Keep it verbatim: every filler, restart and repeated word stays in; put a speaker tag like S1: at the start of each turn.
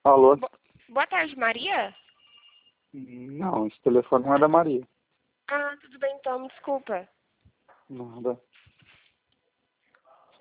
S1: Alô?
S2: Bo- Boa tarde, Maria?
S1: Não, esse telefone não é da Maria.
S2: Ah, tudo bem então, me desculpa.
S1: Nada.